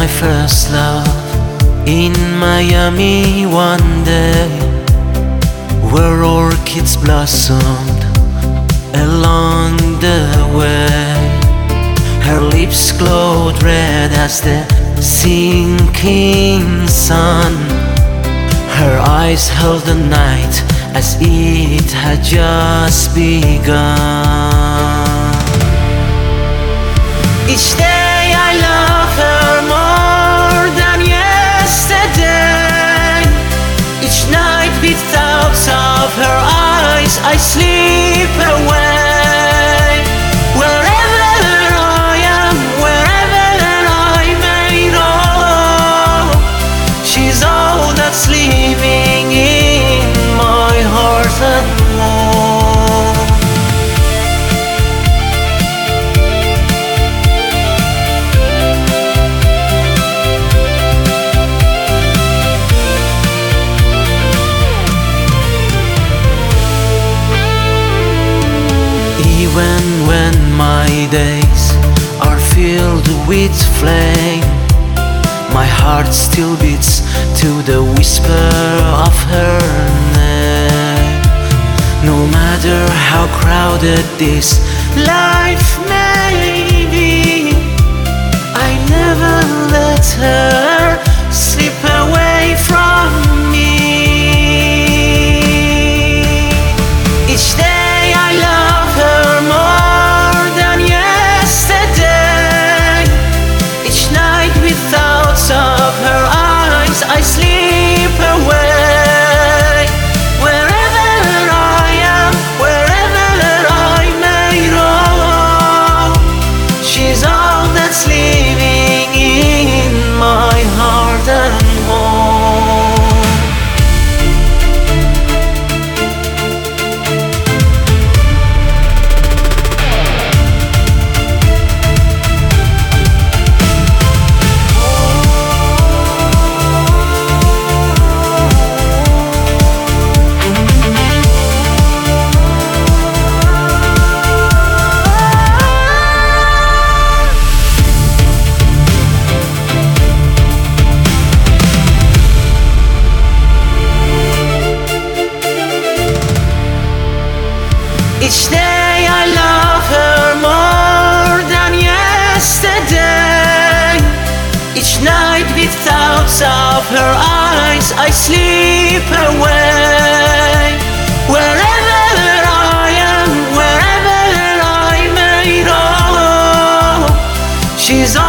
my first love in Miami one day, where orchids blossomed along the way. Her lips glowed red as the sinking sun. Her eyes held the night as it had just begun. Each day I love her more than yesterday. Each night with thoughts of her eyes I sleep away. Wherever I am, wherever I may roam, she's all that's living in my heart and home. Even when my days are filled with flame, my heart still beats to the whisper of her name. No matter how crowded this life may be, I never let her slip away from me. Each day I love her more than yesterday. Each night with thoughts of her eyes I sleep away. Wherever I am, wherever I may roam, she's all that's living in my heart and home. Each day I love her more than yesterday. Each night with thoughts of her eyes I sleep away. Wherever I am, wherever I may roam, she's